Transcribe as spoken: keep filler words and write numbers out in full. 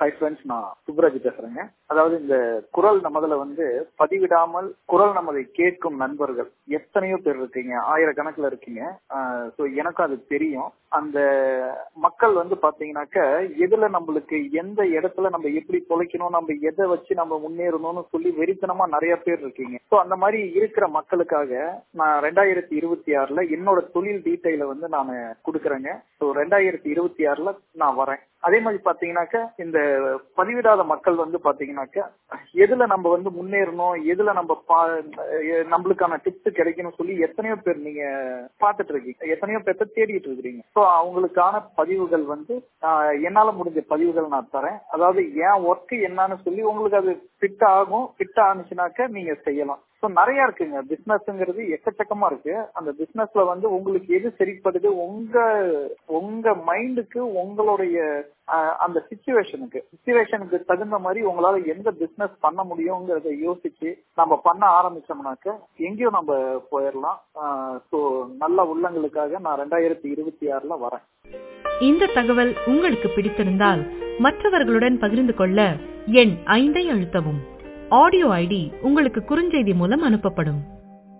Hi friends, நான் சுப்ராஜ் பேசுறேங்க. அதாவது இந்த குரல் நமதுல வந்து பதிவிடாமல் குரல் நமதை கேட்கும் நண்பர்கள் எத்தனையோ பேர் இருக்கீங்க, ஆயிரக்கணக்கில் இருக்கீங்க. ஸோ எனக்கும் அது தெரியும். அந்த மக்கள் வந்து பாத்தீங்கன்னாக்க எதுல நம்மளுக்கு எந்த இடத்துல நம்ம எப்படி தொலைக்கணும், நம்ம எதை வச்சு நம்ம முன்னேறணும்னு சொல்லி வெறித்தனமா நிறைய பேர் இருக்கீங்க. ஸோ அந்த மாதிரி இருக்கிற மக்களுக்காக நான் ரெண்டாயிரத்தி இருபத்தி ஆறுல என்னோட தொழில் டீட்டெயில வந்து நான் கொடுக்குறேங்க. ஸோ ரெண்டாயிரத்தி இருபத்தி ஆறுல நான் வரேன். அதே மாதிரி பாத்தீங்கன்னாக்க இந்த பதிவிடாத மக்கள் வந்து பாத்தீங்கன்னாக்க எதுல நம்ம வந்து முன்னேறணும், எதுல நம்ம நம்மளுக்கான டிப்ஸ் கிடைக்கணும் சொல்லி எத்தனையோ பேர் நீங்க பாத்துட்டு இருக்கீங்க, எத்தனையோ பேர்த்த தேடிட்டு இருக்கிறீங்க. ஸோ அவங்களுக்கான பதிவுகள் வந்து என்னால முடிஞ்ச பதிவுகள் நான் தரேன். அதாவது என் ஒர்க் என்னன்னு சொல்லி உங்களுக்கு அது ஃபிட் ஆகும். ஃபிட் ஆனிச்சுனாக்க நீங்க செய்யலாம். ஸோ நிறைய இருக்குங்க. பிசினஸ்ங்கிறது எக்கச்சக்கமா இருக்கு. அந்த பிசினஸ்ல வந்து உங்களுக்கு எது சரிப்படுது, உங்க உங்க மைண்டுக்கு, உங்களுடைய அந்த சிச்சுவேஷனுக்கு சிச்சுவேஷனுக்கு தகுந்த மாதிரி உங்களால எந்த பிசினஸ் பண்ண முடியுங்கிறத யோசிச்சு நம்ம பண்ண ஆரம்பிச்சோம்னாக்க எங்கேயும் நம்ம போயிடலாம். ஸோ நல்ல உள்ளங்களுக்காக நான் ரெண்டாயிரத்தி இருபத்தி ஆறுல வரேன். இந்த தகவல் உங்களுக்கு பிடித்திருந்தால் மற்றவர்களுடன் பகிர்ந்து கொள்ள எண் ஐந்தை அழுத்தவும். ஆடியோ ஐடி உங்களுக்கு குறுஞ்செய்தி மூலம் அனுப்பப்படும்.